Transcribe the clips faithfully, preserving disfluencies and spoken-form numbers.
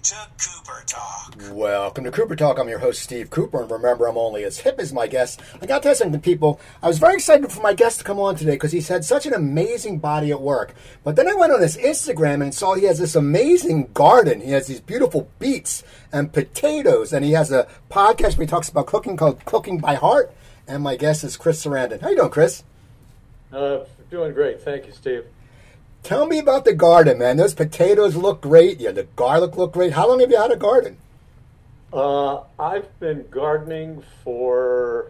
to Cooper Talk. Welcome to Cooper Talk. I'm your host, Steve Cooper, and remember, I'm only as hip as my guest. I got to tell you something, people. I was very excited for my guest to come on today because he's had such an amazing body at work. But then I went on his Instagram and saw he has this amazing garden. He has these beautiful beets and potatoes, and he has a podcast where he talks about cooking called Cooking by Heart. And my guest is Chris Sarandon. How you doing, Chris? Uh, doing great. Thank you, Steve. Tell me about the garden, man. Those potatoes look great. Yeah, the garlic look great. How long have you had a garden? Uh, I've been gardening for,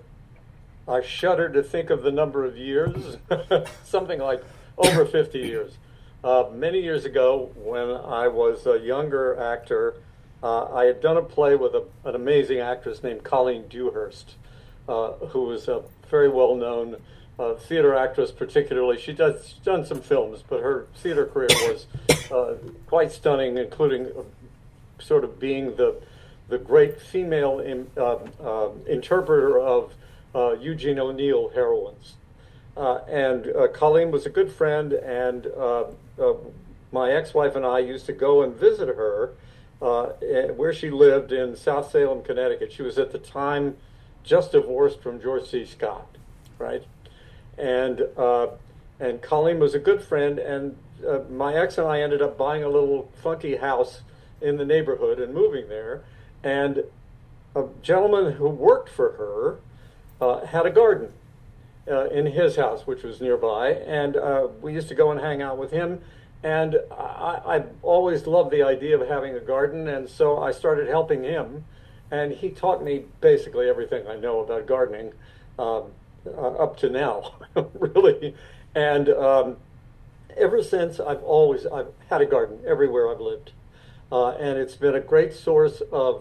I shudder to think of the number of years, something like over fifty years. Uh, many years ago, when I was a younger actor, uh, I had done a play with a, an amazing actress named Colleen Dewhurst, uh, who was a very well-known Uh, theater actress. Particularly, she does she's done some films, but her theater career was uh, quite stunning, including uh, sort of being the the great female in, uh, uh, interpreter of uh, Eugene O'Neill heroines. Uh, and uh, Colleen was a good friend, and uh, uh, my ex-wife and I used to go and visit her uh, where she lived in South Salem, Connecticut. She was at the time just divorced from George C. Scott, right? And uh, and Colleen was a good friend, and uh, my ex and I ended up buying a little funky house in the neighborhood and moving there. And a gentleman who worked for her uh, had a garden uh, in his house, which was nearby, and uh, we used to go and hang out with him. And I, I always loved the idea of having a garden, and so I started helping him, and he taught me basically everything I know about gardening. Um, Uh, up to now, really. And um, ever since, I've always I've had a garden everywhere I've lived, uh, and it's been a great source of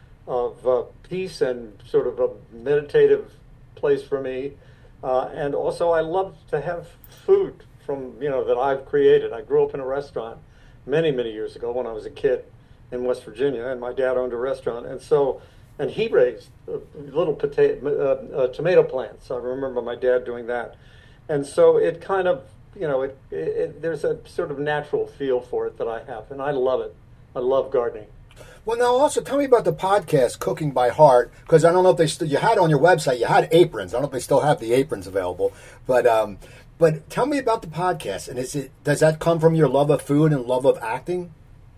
of uh, peace and sort of a meditative place for me. Uh, and also, I love to have food from you know that I've created. I grew up in a restaurant many many years ago when I was a kid in West Virginia, and my dad owned a restaurant, and so. And he raised uh, little potato, uh, uh, tomato plants. I remember my dad doing that. And so it kind of, you know, it, it, it, there's a sort of natural feel for it that I have. And I love it. I love gardening. Well, now also tell me about the podcast, Cooking by Heart, because I don't know if they still, you had on your website, you had aprons. I don't know if they still have the aprons available. But um, but tell me about the podcast. And is it does that come from your love of food and love of acting?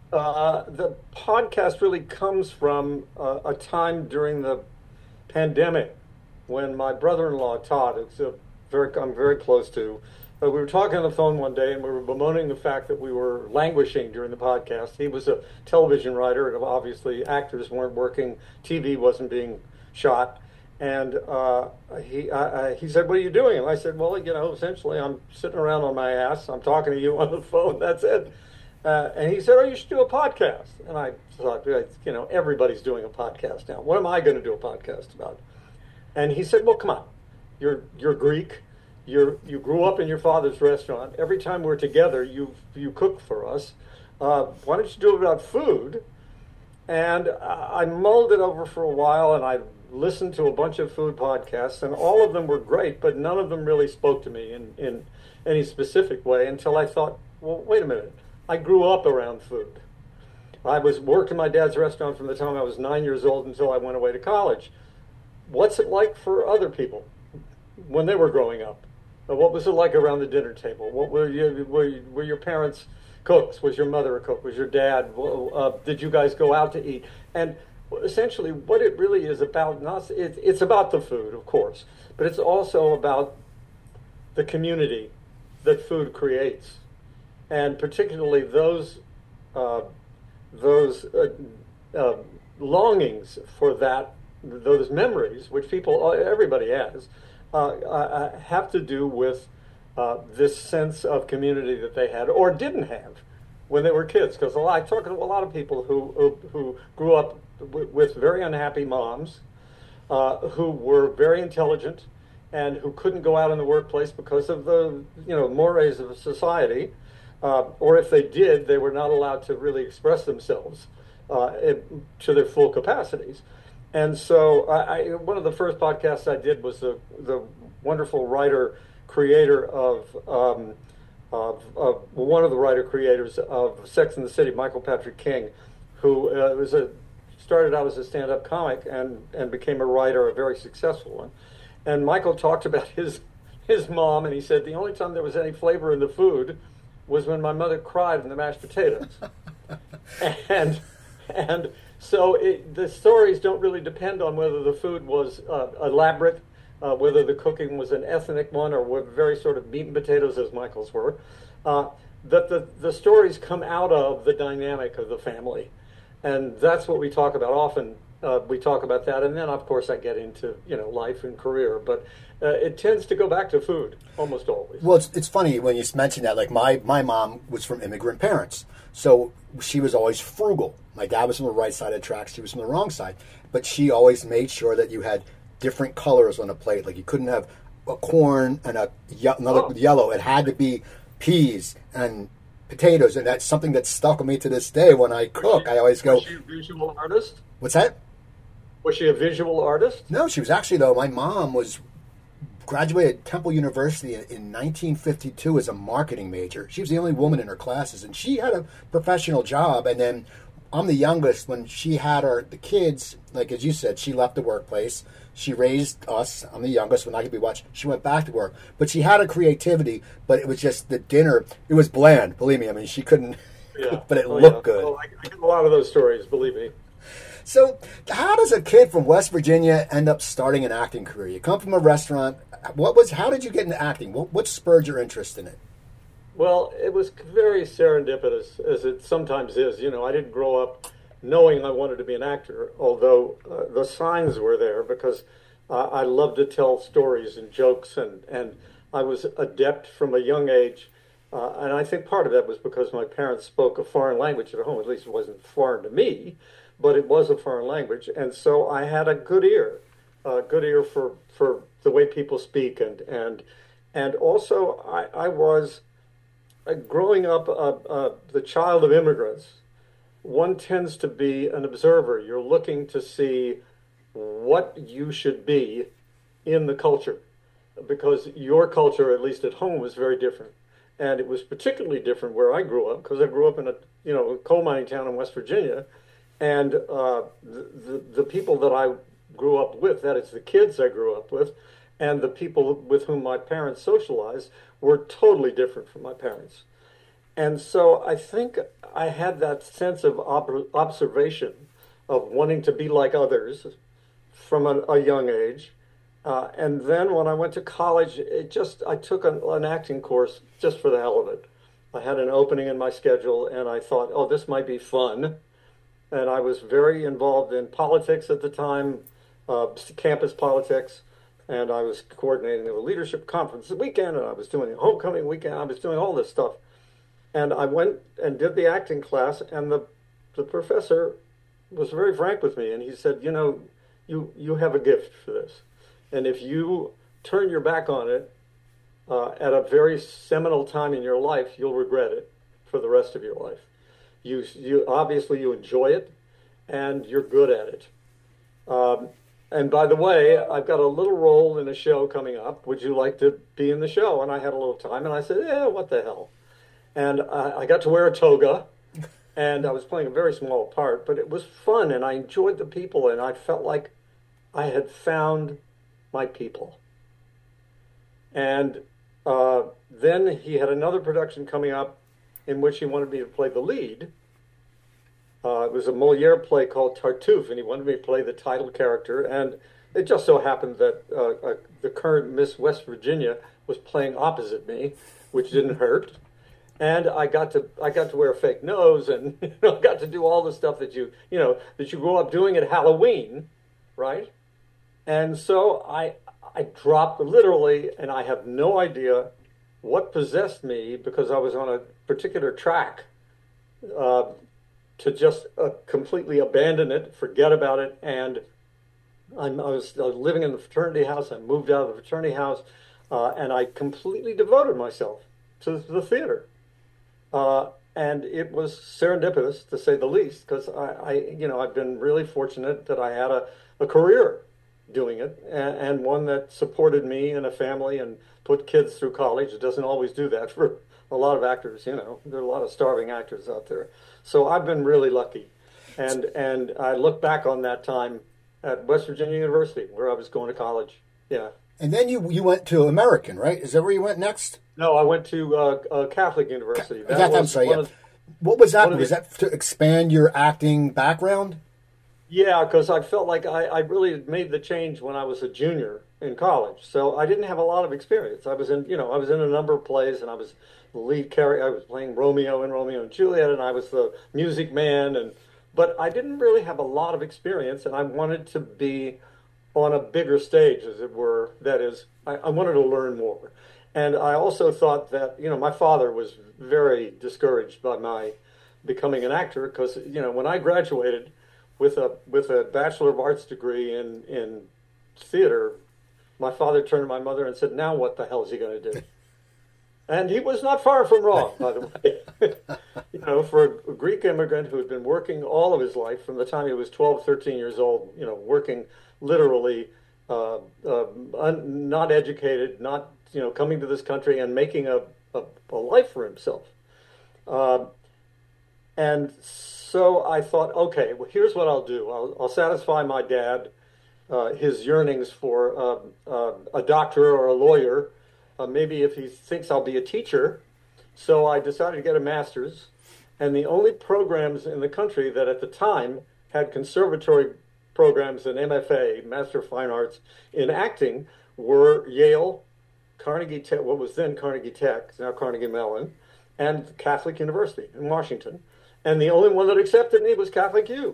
Uh, the podcast really comes from uh, a time during the pandemic when my brother-in-law Todd, who's a very I'm very close to, uh, we were talking on the phone one day and we were bemoaning the fact that we were languishing during the podcast. He was a television writer, and obviously actors weren't working, T V wasn't being shot, and uh, he I, I, he said, "What are you doing?" And I said, "Well, you know, essentially, I'm sitting around on my ass. I'm talking to you on the phone. That's it." Uh, and he said, "Oh, you should do a podcast." And I thought, you know, everybody's doing a podcast now. What am I going to do a podcast about? And he said, "Well, come on. You're you're Greek. You're you grew up in your father's restaurant. Every time we're together, you you cook for us. Uh, why don't you do it about food?" And I mulled it over for a while, and I listened to a bunch of food podcasts, and all of them were great, but none of them really spoke to me in, in any specific way until I thought, well, wait a minute. I grew up around food. I was worked in my dad's restaurant from the time I was nine years old until I went away to college. What's it like for other people when they were growing up? What was it like around the dinner table? What were you, were, you, were your parents cooks? Was your mother a cook? Was your dad? Uh, did you guys go out to eat? And essentially, what it really is about, not it, it's about the food, of course, but it's also about the community that food creates. And particularly those uh, those uh, uh, longings for that, those memories, which people, everybody has, uh, uh, have to do with uh, this sense of community that they had or didn't have when they were kids. Because I talk to a lot of people who who, who grew up w- with very unhappy moms, uh, who were very intelligent, and who couldn't go out in the workplace because of the you know mores of society. Uh, or if they did, they were not allowed to really express themselves uh, it, to their full capacities. And so I, I, one of the first podcasts I did was the, the wonderful writer, creator of, um, of, of one of the writer creators of Sex and the City, Michael Patrick King, who uh, was a started out as a stand-up comic and and became a writer, a very successful one. And Michael talked about his his mom, and he said the only time there was any flavor in the food was when my mother cried in the mashed potatoes. and and so it, the stories don't really depend on whether the food was uh, elaborate, uh, whether the cooking was an ethnic one, or were very sort of meat and potatoes as Michael's were. Uh, that the, the stories come out of the dynamic of the family. And that's what we talk about often. Uh, we talk about that, and then, of course, I get into, you know, life and career. But uh, it tends to go back to food, almost always. Well, it's, it's funny when you mention that. Like, my, my mom was from immigrant parents, so she was always frugal. My dad was from the right side of the tracks, she was from the wrong side. But she always made sure that you had different colors on a plate. Like, you couldn't have a corn and a ye- another oh. yellow. It had to be peas and potatoes, and that's something that stuck with me to this day. When I cook, she, I always go... Was she a visual artist? What's that? Was she a visual artist? No, she was actually, though, my mom was graduated Temple University in, in nineteen fifty-two as a marketing major. She was the only woman in her classes, and she had a professional job. And then I'm the youngest. When she had her the kids, like as you said, she left the workplace. She raised us. I'm the youngest. When I could be watched, she went back to work. But she had a creativity, but it was just the dinner. It was bland, believe me. I mean, she couldn't, yeah. but it oh, looked yeah. good. Well, I, I get a lot of those stories, believe me. So how does a kid from West Virginia end up starting an acting career? You come from a restaurant. What was? How did you get into acting? What, what spurred your interest in it? Well, it was very serendipitous, as it sometimes is. You know, I didn't grow up knowing I wanted to be an actor, although uh, the signs were there, because uh, I loved to tell stories and jokes, and, and I was adept from a young age. Uh, and I think part of that was because my parents spoke a foreign language at home. At least it wasn't foreign to me, but it was a foreign language. And so I had a good ear, a good ear for, for the way people speak. And and and also I, I was, uh, growing up uh, uh, the child of immigrants, one tends to be an observer. You're looking to see what you should be in the culture, because your culture, at least at home, was very different. And it was particularly different where I grew up, because I grew up in a you know a coal mining town in West Virginia. And uh, the, the, the people that I grew up with, that is the kids I grew up with, and the people with whom my parents socialized were totally different from my parents. And so I think I had that sense of ob- observation of wanting to be like others from a, a young age. Uh, and then when I went to college, it just I took an, an acting course just for the hell of it. I had an opening in my schedule, and I thought, oh, this might be fun. And I was very involved in politics at the time, uh, campus politics, and I was coordinating a leadership conference the weekend, and I was doing a homecoming weekend. I was doing all this stuff. And I went and did the acting class, and the the professor was very frank with me, and he said, you know, you, you have a gift for this. And if you turn your back on it uh, at a very seminal time in your life, you'll regret it for the rest of your life. You, you obviously you enjoy it, and you're good at it. Um, and by the way, I've got a little role in a show coming up. Would you like to be in the show? And I had a little time, and I said, yeah, what the hell? And I, I got to wear a toga, and I was playing a very small part, but it was fun, and I enjoyed the people, and I felt like I had found my people. And uh, then he had another production coming up in which he wanted me to play the lead. Uh, it was a Molière play called Tartuffe, and he wanted me to play the title character. And it just so happened that uh, uh, the current Miss West Virginia was playing opposite me, which didn't hurt. And I got to I got to wear a fake nose, and you know, I got to do all the stuff that you you know that you grew up doing at Halloween, right? And so I I dropped literally, and I have no idea what possessed me, because I was on a particular track, uh, to just uh, completely abandon it, forget about it. And I'm, I, was, I was living in the fraternity house. I moved out of the fraternity house, uh, and I completely devoted myself to the theater. Uh, and it was serendipitous, to say the least, because I, I, you know, I've been really fortunate that I had a, a career doing it, and, and one that supported me and a family and put kids through college. It doesn't always do that for a lot of actors, you know. There are a lot of starving actors out there. So I've been really lucky. And and I look back on that time at West Virginia University, where I was going to college. Yeah. And then you you went to American, right? Is that where you went next? No, I went to uh, uh, Catholic University. That, that, I'm sorry, yeah. Of, what was that? Was the, that to expand your acting background? Yeah, because I felt like I, I really made the change when I was a junior in college. So I didn't have a lot of experience. I was in, you know, I was in a number of plays, and I was the lead character. I was playing Romeo in Romeo and Juliet, and I was the music man. And but I didn't really have a lot of experience, and I wanted to be on a bigger stage, as it were. That is, I, I wanted to learn more. And I also thought that, you know, my father was very discouraged by my becoming an actor because, you know, when I graduated with a with a Bachelor of Arts degree in, in theater, my father turned to my mother and said, now what the hell is he going to do? And he was not far from wrong, by the way. You know, for a Greek immigrant who had been working all of his life from the time he was twelve, thirteen years old, you know, working literally, uh, uh, un, not educated, not, you know, coming to this country and making a, a, a life for himself. Uh, and so I thought, okay, well, here's what I'll do. I'll, I'll satisfy my dad, uh, his yearnings for uh, uh, a doctor or a lawyer, uh, maybe if he thinks I'll be a teacher. So I decided to get a master's. And the only programs in the country that at the time had conservatory programs in M F A, Master of Fine Arts, in acting were Yale, Carnegie Tech, what was then Carnegie Tech, now Carnegie Mellon, and Catholic University in Washington. And the only one that accepted me was Catholic U,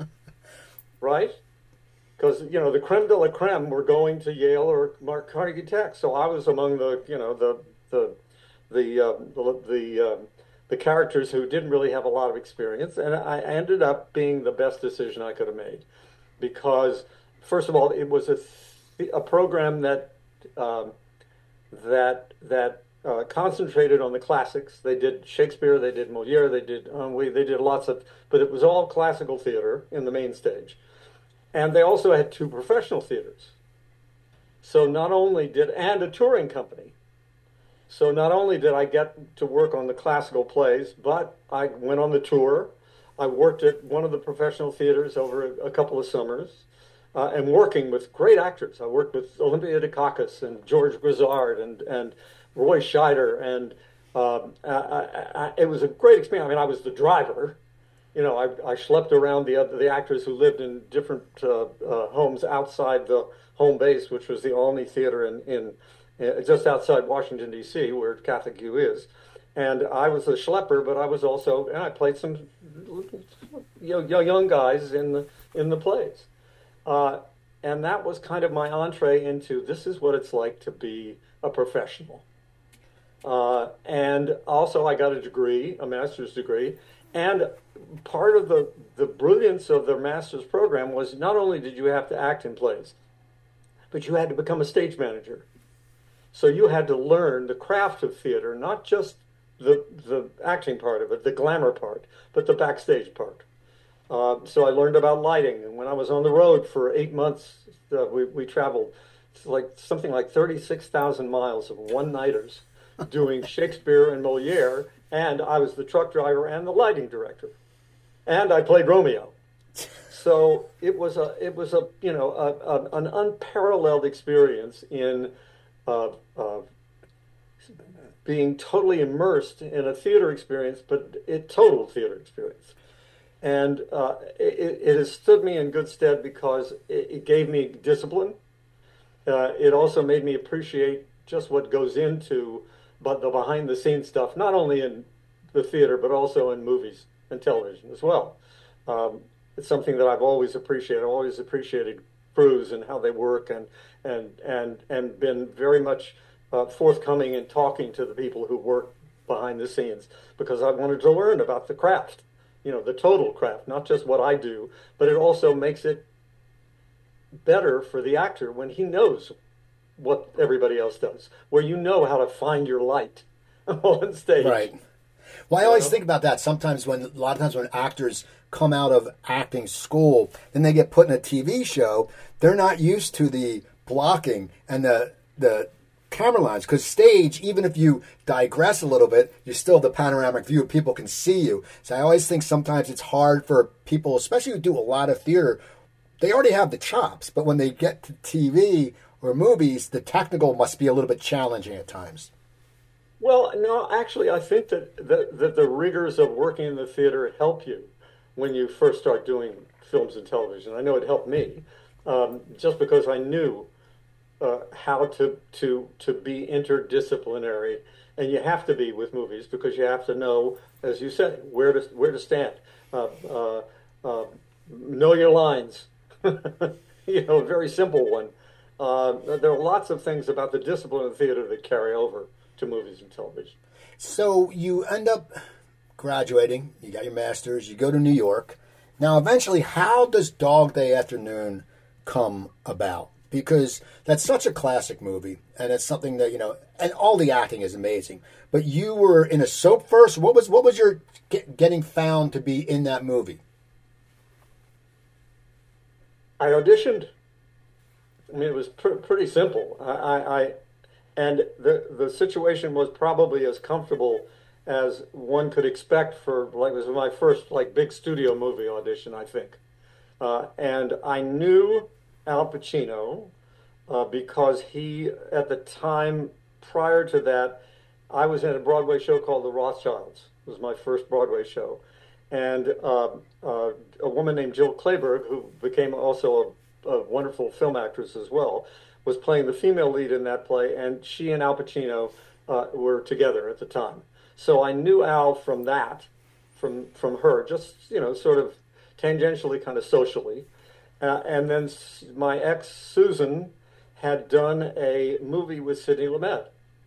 right? Because, you know, the creme de la creme were going to Yale or Carnegie Tech. So I was among the, you know, the the the uh, the the, uh, the characters who didn't really have a lot of experience, and I ended up being the best decision I could have made, because first of all, it was a th- a program that um, that that uh, concentrated on the classics. They did Shakespeare, they did Moliere, they did um, we they did lots of, but it was all classical theater in the main stage, and they also had two professional theaters. So not only did and a touring company. So not only did I get to work on the classical plays, but I went on the tour. I worked at one of the professional theaters over a, a couple of summers, uh, and working with great actors. I worked with Olympia Dukakis and George Grizzard and, and Roy Scheider, and um, I, I, I, it was a great experience. I mean, I was the driver. You know, I, I schlepped around the other, the actors who lived in different uh, uh, homes outside the home base, which was the Olney Theater in, in just outside Washington, D C, where Catholic U is. And I was a schlepper, but I was also, and I played some you know, young guys in the, in the plays. Uh, and that was kind of my entree into, this is what it's like to be a professional. Uh, and also I got a degree, a master's degree. And part of the, the brilliance of the master's program was not only did you have to act in plays, but you had to become a stage manager. So you had to learn the craft of theater, not just the the acting part of it, the glamour part, but the backstage part. Uh, so I learned about lighting, and when I was on the road for eight months, uh, we we traveled like something like thirty-six thousand miles of one-nighters, doing Shakespeare and Moliere, and I was the truck driver and the lighting director, and I played Romeo. So it was a it was a you know a, a, an unparalleled experience in. Uh, uh, being totally immersed in a theater experience, but a total theater experience. And uh, it, it has stood me in good stead because it, it gave me discipline. Uh, it also made me appreciate just what goes into but the behind-the-scenes stuff, not only in the theater, but also in movies and television as well. Um, it's something that I've always appreciated. I've always appreciated crews and how they work, and and and and been very much uh, forthcoming in talking to the people who work behind the scenes, because I wanted to learn about the craft, you know, the total craft, not just what I do, but it also makes it better for the actor when he knows what everybody else does, where you know how to find your light on stage. Right. Well, I always think about that sometimes when, a lot of times when actors come out of acting school, then they get put in a T V show, they're not used to the blocking and the the camera lines, because stage, even if you digress a little bit, you still have the panoramic view. People can see you. So I always think sometimes it's hard for people, especially who do a lot of theater. They already have the chops, but when they get to T V or movies, the technical must be a little bit challenging at times. Well, no, actually, I think that, that, that the rigors of working in the theater help you when you first start doing films and television. I know it helped me, um, just because I knew uh, how to, to, to be interdisciplinary, and you have to be with movies because you have to know, as you said, where to, where to stand. Uh, uh, uh, know your lines. You know, a very simple one. Uh, there are lots of things about the discipline of theater that carry over to movies and television. So you end up graduating, you got your master's, you go to New York. Now, eventually, how does Dog Day Afternoon come about? Because that's such a classic movie, and it's something that, you know, and all the acting is amazing. But you were in a soap first. What was what was your get, getting found to be in that movie? I auditioned. I mean, it was pr- pretty simple. I, I, I and the the situation was probably as comfortable as one could expect for, like, it was my first like big studio movie audition, I think. Uh, and I knew Al Pacino uh, because he, at the time prior to that, I was in a Broadway show called The Rothschilds. It was my first Broadway show. And uh, uh, a woman named Jill Clayburgh, who became also a, a wonderful film actress as well, was playing the female lead in that play, and she and Al Pacino uh, were together at the time. So I knew Al from that, from from her, just, you know, sort of tangentially, kind of socially. Uh, and then my ex, Susan, had done a movie with Sidney Lumet.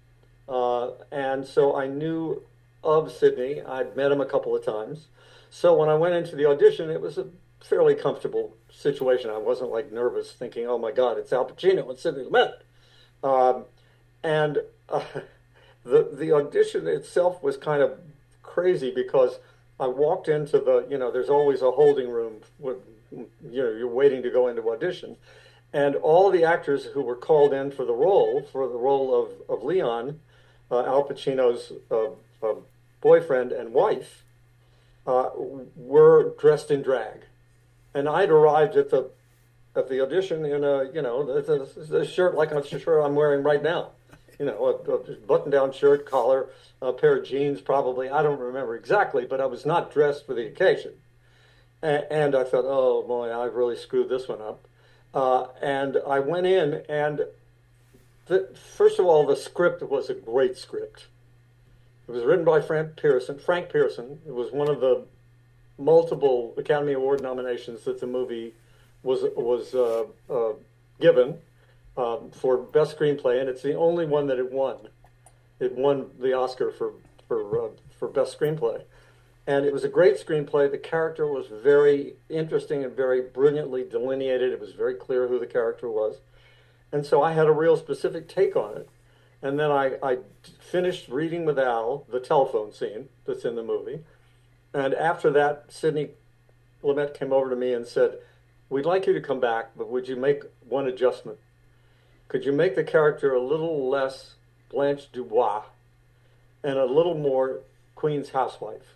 Uh, and so I knew of Sidney. I'd met him a couple of times. So when I went into the audition, it was a fairly comfortable situation. I wasn't like nervous thinking, oh my God, it's Al Pacino and Sidney Lumet. Um, and uh, the the audition itself was kind of crazy because I walked into the, you know, there's always a holding room with, you know, you're waiting to go into audition. And all the actors who were called in for the role, for the role of, of Leon, uh, Al Pacino's uh, uh, boyfriend and wife, uh, were dressed in drag. And I'd arrived at the at the audition in a, you know, the, the, the shirt like a shirt I'm wearing right now. You know, a, a button-down shirt, collar, a pair of jeans probably. I don't remember exactly, but I was not dressed for the occasion. And, and I thought, oh, boy, I've really screwed this one up. Uh, and I went in, and the, first of all, the script was a great script. It was written by Frank Pearson. Frank Pearson. It was one of the multiple Academy Award nominations that the movie was was uh, uh, given um, for Best Screenplay, and it's the only one that it won. It won the Oscar for for uh, for Best Screenplay, and it was a great screenplay. The character was very interesting and very brilliantly delineated. It was very clear who the character was, and so I had a real specific take on it. And then I, I finished reading with Al the telephone scene that's in the movie. And after that, Sidney Lumet came over to me and said, we'd like you to come back, but would you make one adjustment? Could you make the character a little less Blanche Dubois and a little more Queen's housewife?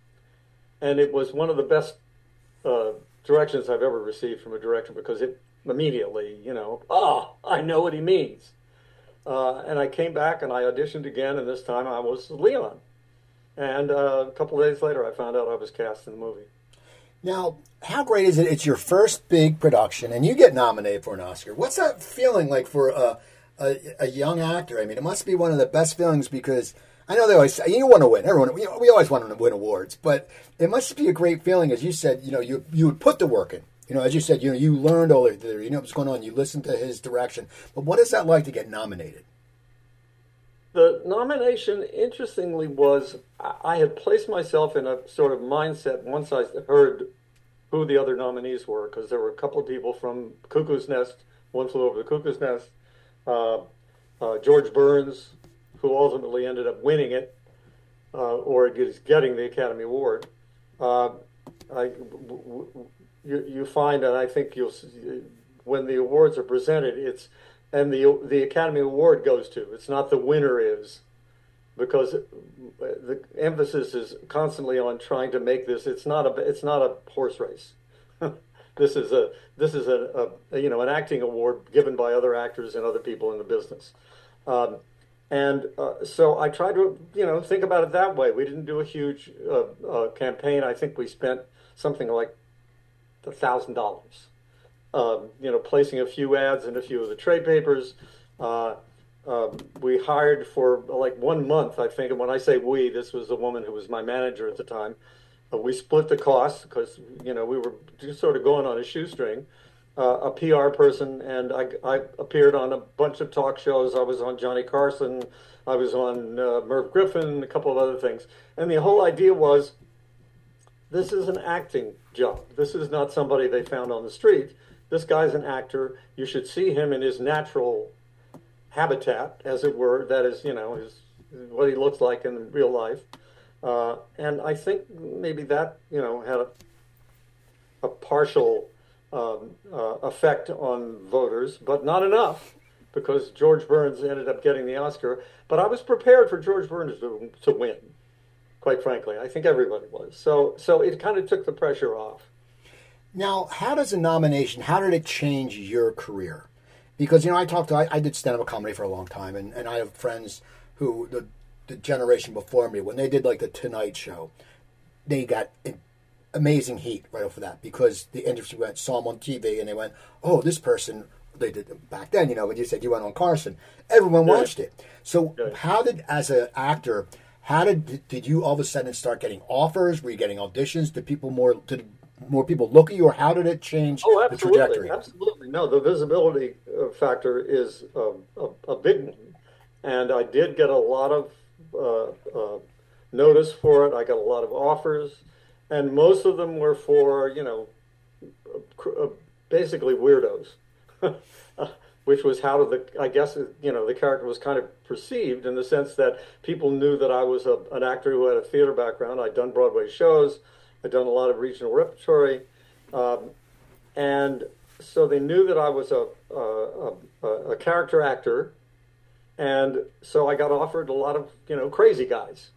And it was one of the best uh, directions I've ever received from a director, because it immediately, you know, oh, I know what he means. Uh, and I came back and I auditioned again, and this time I was Leon. And uh, a couple of days later, I found out I was cast in the movie. Now, how great is it? It's your first big production, and you get nominated for an Oscar. What's that feeling like for a, a, a young actor? I mean, it must be one of the best feelings, because I know they always say, you want to win. Everyone, we, we always want to win awards, but it must be a great feeling. As you said, you know, you you would put the work in. You know, as you said, you know, you learned all of the, you know what's going on. You listened to his direction. But what is that like to get nominated? The nomination, interestingly, was I had placed myself in a sort of mindset once I heard who the other nominees were, because there were a couple of people from Cuckoo's Nest, One Flew Over the Cuckoo's Nest, uh, uh, George Burns, who ultimately ended up winning it, uh, or is getting the Academy Award. Uh, I, w- w- you, you find, and I think you'll, when the awards are presented, it's and the the Academy Award goes to. It's not the winner is, because the emphasis is constantly on trying to make this. It's not a it's not a horse race. This is a this is a, a you know an acting award given by other actors and other people in the business. Um, And uh, so I tried to, you know, think about it that way. We didn't do a huge uh, uh, campaign. I think we spent something like a thousand dollars, um, you know, placing a few ads in a few of the trade papers. Uh, um, we hired for like one month, I think. And when I say we, this was the woman who was my manager at the time. Uh, we split the costs because, you know, we were just sort of going on a shoestring. Uh, a P R person, and I, I appeared on a bunch of talk shows. I was on Johnny Carson, I was on uh, Merv Griffin, a couple of other things. And the whole idea was, this is an acting job. This is not somebody they found on the street. This guy's an actor. You should see him in his natural habitat, as it were. That is, you know, his, what he looks like in real life. Uh, and I think maybe that, you know, had a, a partial Um, uh, effect on voters, but not enough, because George Burns ended up getting the Oscar. But I was prepared for George Burns to, to win, quite frankly. I think everybody was. So, so it kind of took the pressure off. Now, how does a nomination, how did it change your career? Because, you know, I talked to, I, I did stand-up comedy for a long time, and, and I have friends who, the, the generation before me, when they did like the Tonight Show, they got in, amazing heat right off of that, because the industry went, saw them on T V and they went, oh, this person, they did back then, you know, when you said you went on Carson, everyone watched it. So Right. how did, as an actor, how did, did you all of a sudden start getting offers? Were you getting auditions? Did people more, did more people look at you, or how did it change oh, the absolutely, trajectory? Absolutely. No, the visibility uh, factor is um, a, a big one. And I did get a lot of uh, uh, notice for it. I got a lot of offers. And most of them were for, you know, basically weirdos, which was how the, I guess, you know, the character was kind of perceived, in the sense that people knew that I was a, an actor who had a theater background. I'd done Broadway shows. I'd done a lot of regional repertory. Um, and so they knew that I was a, a, a, a character actor. And so I got offered a lot of, you know, crazy guys.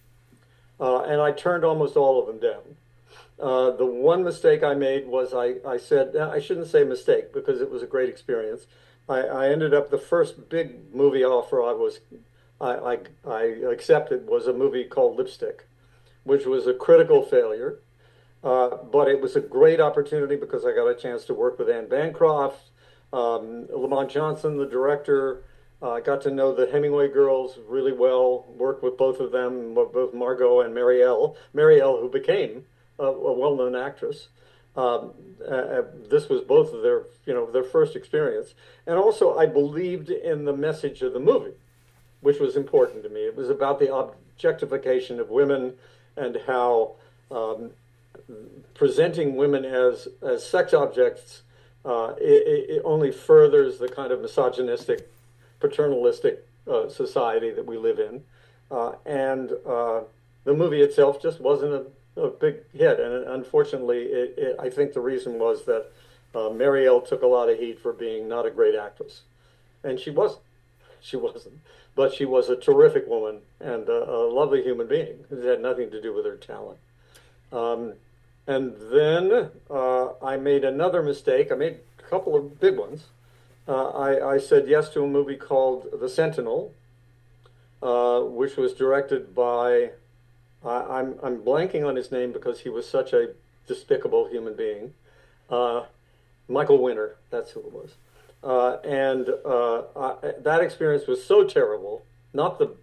Uh, and I turned almost all of them down. Uh, the one mistake I made was I, I said, I shouldn't say mistake, because it was a great experience. I, I ended up, the first big movie offer I was, I, I, I accepted was a movie called Lipstick, which was a critical failure. Uh, but it was a great opportunity because I got a chance to work with Anne Bancroft, um, Lamont Johnson, the director. Uh, I got to know the Hemingway girls really well, worked with both of them, both Margot and Marielle. Marielle, who became a, a well-known actress. Um, uh, this was both of their, you know, their first experience. And also, I believed in the message of the movie, which was important to me. It was about the objectification of women, and how um, presenting women as, as sex objects, uh, it, it only furthers the kind of misogynistic, paternalistic uh, society that we live in. Uh, and uh, the movie itself just wasn't a, a big hit. And unfortunately, it, it, I think the reason was that uh, Marielle took a lot of heat for being not a great actress. And she wasn't. She wasn't. But she was a terrific woman and a, a lovely human being. It had nothing to do with her talent. Um, and then uh, I made another mistake. I made a couple of big ones. Uh, I, I said yes to a movie called The Sentinel, uh, which was directed by, I, I'm, I'm blanking on his name because he was such a despicable human being, uh, Michael Winter, that's who it was. Uh, and uh, I, that experience was so terrible, not the,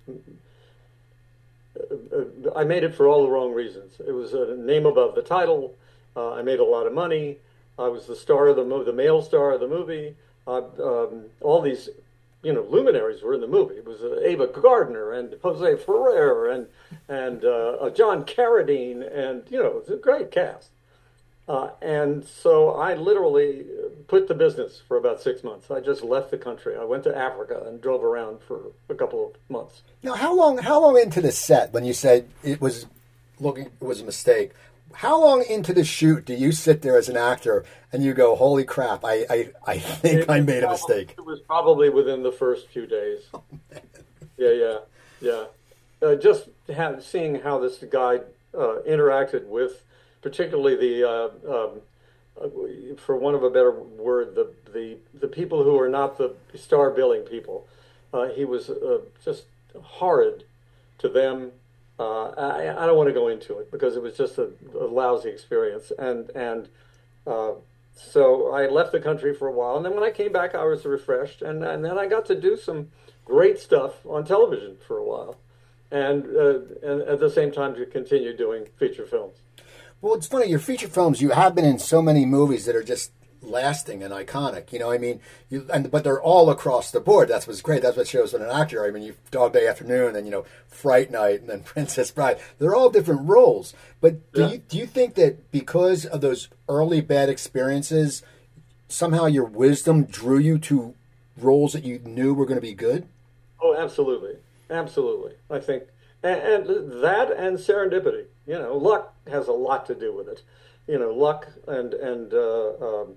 uh, I made it for all the wrong reasons. It was a name above the title, uh, I made a lot of money, I was the star of the movie, the male star of the movie. Uh, um, all these, you know, luminaries were in the movie. It was uh, Ava Gardner and Jose Ferrer and and uh, uh, John Carradine, and you know, it was a great cast. Uh, and so I literally quit the business for about six months. I just left the country. I went to Africa and drove around for a couple of months. Now, how long how long into the set when you said it was looking it was a mistake? How long into the shoot do you sit there as an actor and you go, holy crap, I, I, I think it, I made probably, a mistake? It was probably within the first few days. Oh, man. Yeah, yeah, yeah. Uh, just have, seeing how this guy uh, interacted with, particularly the, uh, um, uh, for one of a better word, the, the, the people who are not the star billing people. Uh, he was uh, just horrid to them. Uh, I, I don't want to go into it because it was just a, a lousy experience. And, and uh, so I left the country for a while. And then when I came back, I was refreshed. And, and then I got to do some great stuff on television for a while. And, uh, and at the same time, to continue doing feature films. Well, it's funny, your feature films, you have been in so many movies that are just lasting and iconic. You know, I mean, you, and but they're all across the board. That's what's great. That's what shows what an actor. I mean, you Dog Day Afternoon, and you know, Fright Night, and then Princess Bride. They're all different roles. But do Yeah. you do you think that because of those early bad experiences, somehow your wisdom drew you to roles that you knew were going to be good? Oh, absolutely, absolutely. I think, and, and that and serendipity. You know, luck has a lot to do with it. You know, luck and and uh, um,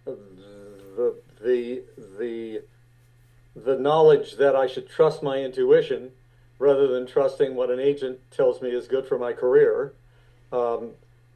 the the the the knowledge that I should trust my intuition rather than trusting what an agent tells me is good for my career. Um,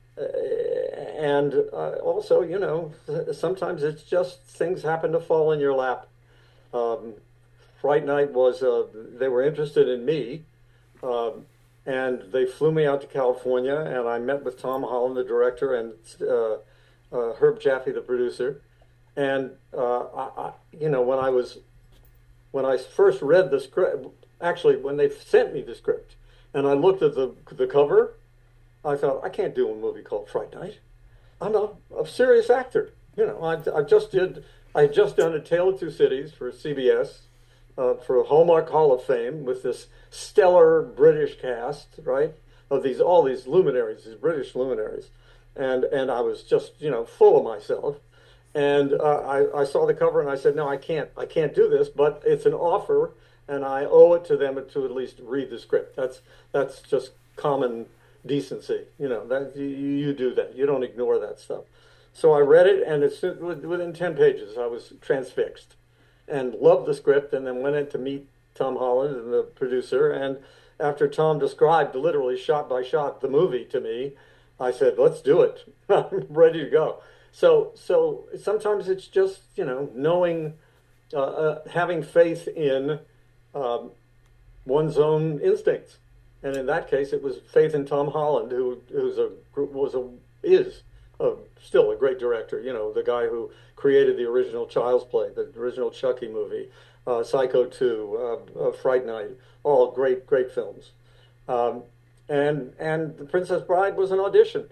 and uh, also, you know, sometimes it's just things happen to fall in your lap. Um, Fright Night was, uh, they were interested in me, um, and they flew me out to California, and I met with Tom Holland, the director, and uh, uh, Herb Jaffe, the producer. And, uh, I, I, you know, when I was, when I first read the script, actually, when they sent me the script, and I looked at the the cover, I thought, I can't do a movie called Fright Night. I'm a, a serious actor. You know, I, I just did, I had just done A Tale of Two Cities for C B S, uh, for a Hallmark Hall of Fame with this stellar British cast, right? Of these, all these luminaries, these British luminaries. And, and I was just, you know, full of myself. And uh, I, I saw the cover and I said, no, I can't, I can't do this, but it's an offer and I owe it to them to at least read the script. That's, that's just common decency. You know, that you, you do that. You don't ignore that stuff. So I read it, and it's within ten pages, I was transfixed and loved the script, and then went in to meet Tom Holland and the producer. And after Tom described literally shot by shot the movie to me, I said, let's do it. I'm ready to go. So, so sometimes it's just, you know, knowing, uh, uh, having faith in um, one's own instincts. And in that case, it was faith in Tom Holland, who who's a was a is a, still a great director. You know, the guy who created the original Child's Play, the original Chucky movie, uh, Psycho two, uh, uh, Fright Night, all great great films. Um, and and The Princess Bride was an audition.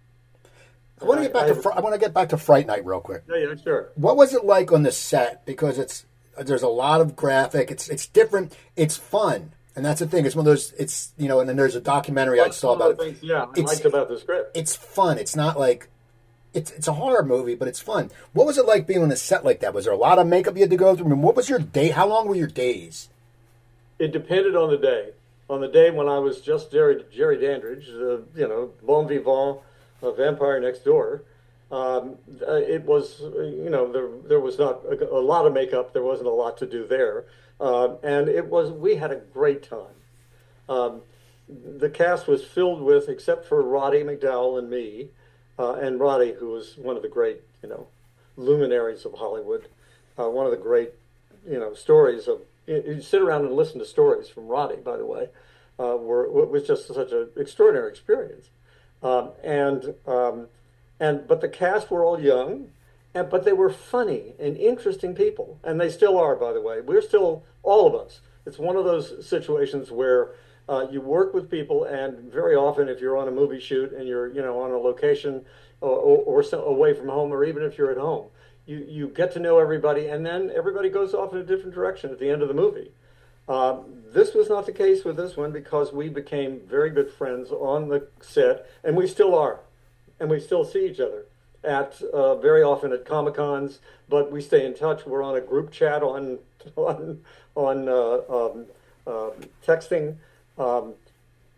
I want to get back I, to I, I want to get back to Fright Night real quick. Yeah, yeah, sure. What was it like on the set? Because it's there's a lot of graphic. It's it's different. It's fun. And that's the thing. It's one of those. It's you know, and then there's a documentary I saw about it. Things, yeah, I it's, liked about the script. It's fun. It's not like it's it's a horror movie, but it's fun. What was it like being on a set like that? Was there a lot of makeup you had to go through? I mean, what was your day? How long were your days? It depended on the day. On the day when I was just Jerry Jerry Dandridge, the you know bon vivant of Vampire Next Door, um, it was you know there there was not a, a lot of makeup. There wasn't a lot to do there. Um, and it was, we had a great time. Um, the cast was filled with, except for Roddy McDowall and me, uh, and Roddy, who was one of the great, you know, luminaries of Hollywood, uh, one of the great, you know, stories of, you, you sit around and listen to stories from Roddy, by the way, uh, were, it was just such an extraordinary experience. Um, and, um, and, but the cast were all young. And, but they were funny and interesting people, and they still are, by the way. We're still, all of us. It's one of those situations where uh, you work with people, and very often, if you're on a movie shoot and you're, you know, on a location or, or, or so away from home, or even if you're at home, you, you get to know everybody, and then everybody goes off in a different direction at the end of the movie. Uh, this was not the case with this one because we became very good friends on the set, and we still are, and we still see each other. At uh, very often at Comic-Cons, but we stay in touch. We're on a group chat on on on uh, um, uh, texting, um,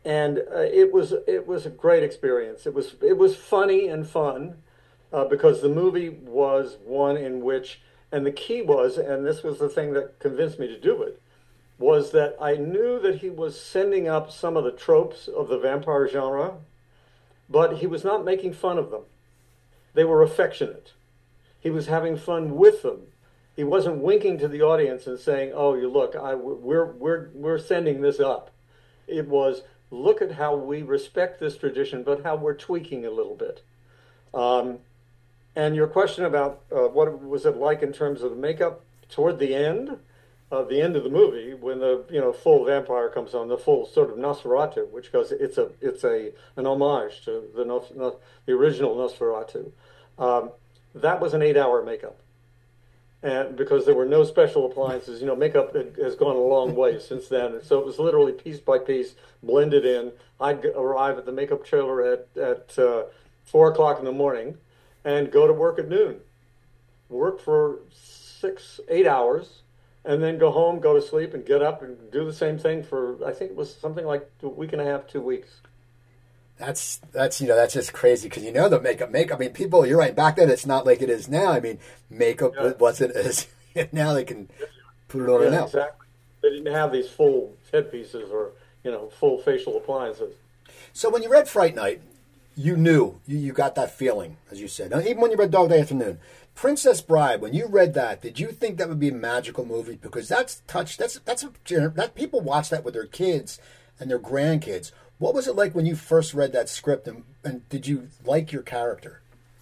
and uh, it was it was a great experience. It was it was funny and fun uh, because the movie was one in which, and the key was, and this was the thing that convinced me to do it, was that I knew that he was sending up some of the tropes of the vampire genre, but he was not making fun of them. They were affectionate. He was having fun with them. He wasn't winking to the audience and saying, "Oh, you look, I, we're we're we're sending this up." It was, look at how we respect this tradition, but how we're tweaking a little bit. Um, and your question about uh, what was it like in terms of the makeup toward the end, uh, the end of the movie, when the you know full vampire comes on, the full sort of Nosferatu, which goes, it's a it's a an homage to the Nos, Nos, the original Nosferatu. Um, that was an eight-hour makeup. And because there were no special appliances, you know, makeup has gone a long way since then. And so it was literally piece by piece, blended in. I'd arrive at the makeup trailer at, at uh, four o'clock in the morning and go to work at noon. Work for six, eight hours, and then go home, go to sleep, and get up and do the same thing for, I think it was something like a week and a half, two weeks. That's, that's you know, that's just crazy because, you know, the makeup, makeup, I mean, people, you're right, back then it's not like it is now. I mean, makeup yeah. wasn't as, now they can put it on yeah, and out. Exactly. They didn't have these full headpieces or, you know, full facial appliances. So when you read Fright Night, you knew, you, you got that feeling, as you said. Now, even when you read Dog Day Afternoon, Princess Bride, when you read that, did you think that would be a magical movie? Because that's touch, that's, that's, a, that people watch that with their kids and their grandkids. What was it like when you first read that script, and, and did you like your character?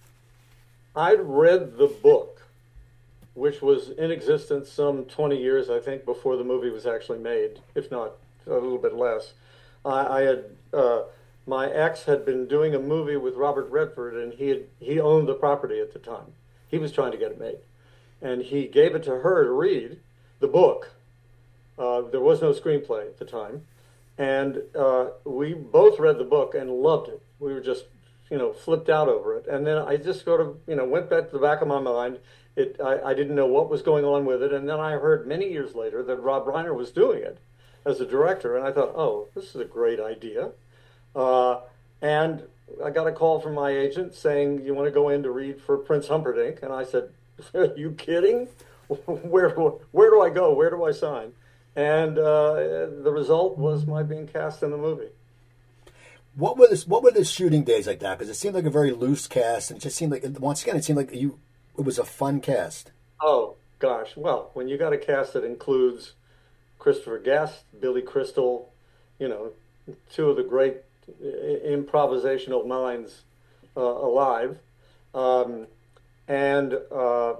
I'd read the book, which was in existence some twenty years, I think, before the movie was actually made, if not a little bit less. I, I had uh, my ex had been doing a movie with Robert Redford, and he had, he owned the property at the time. He was trying to get it made, and he gave it to her to read the book. Uh, there was no screenplay at the time. And uh, we both read the book and loved it. We were just, you know, flipped out over it. And then I just sort of, you know, went back to the back of my mind. It, I, I didn't know what was going on with it. And then I heard many years later that Rob Reiner was doing it as a director. And I thought, oh, this is a great idea. Uh, and I got a call from my agent saying, you want to go in to read for Prince Humperdinck? And I said, are you kidding? Where, where do I go? Where do I sign? And uh, the result was my being cast in the movie. What were this? What were the shooting days like that? Because it seemed like a very loose cast, and it just seemed like, once again, it seemed like you. It was a fun cast. Oh gosh! Well, when you got a cast that includes Christopher Guest, Billy Crystal, you know, two of the great improvisational minds uh, alive, um, and. Uh,